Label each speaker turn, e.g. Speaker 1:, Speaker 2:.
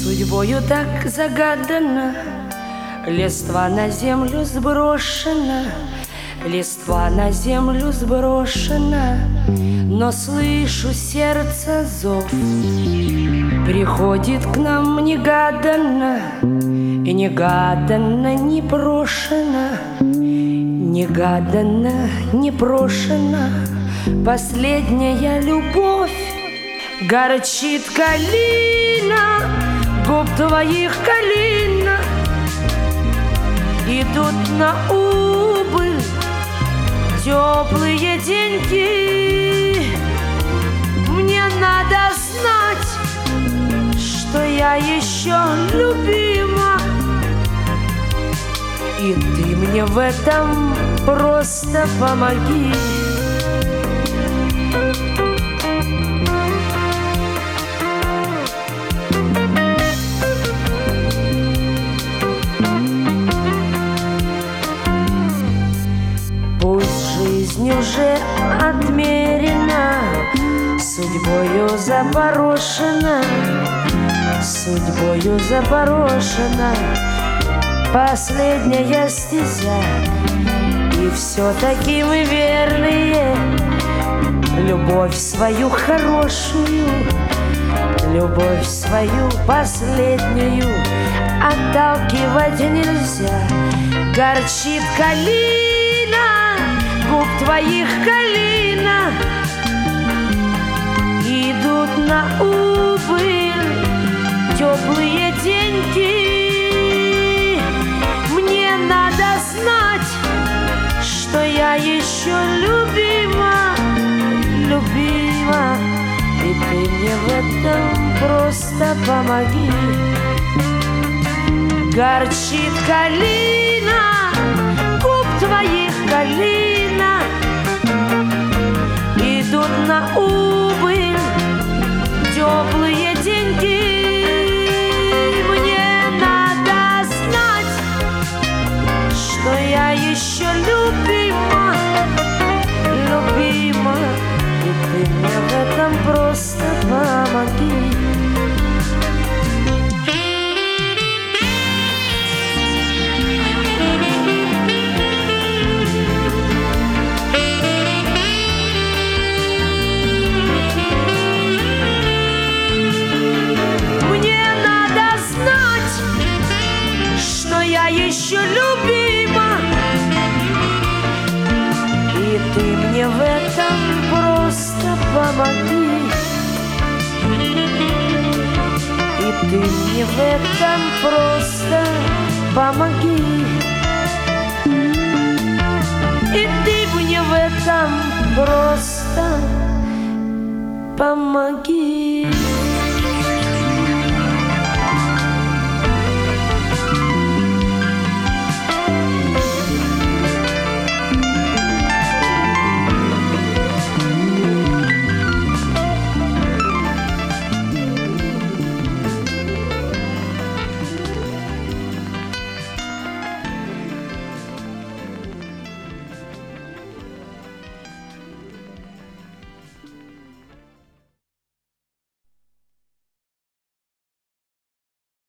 Speaker 1: Судьбою так загадана, листва на землю сброшена, листва на землю сброшена, но слышу сердце зов. Приходит к нам негаданно, и негаданно, непрошено, негаданно, непрошено. Последняя любовь. Горчит калина, губ твоих калина, идут на убыль теплые деньги. Мне надо знать, что я еще любима, и ты мне в этом просто помоги. Жизнь уже отмерена, судьбою запорошена, судьбою запорошена последняя стезя. И все-таки мы верные, любовь свою хорошую, любовь свою последнюю отталкивать нельзя. Горчит калина, губ твоих калина, идут на убыль теплые деньги. Мне надо знать, что я еще любима, любима, и ты мне в этом просто помоги. Горчит калина, губ твоих калина, идут на убыль теплые деньги. Мне надо знать, что я еще любима, любима, и ты мне в этом просто помоги. Еще любима, и ты мне в этом просто помоги, и ты мне в этом просто помоги, и ты мне в этом просто помоги.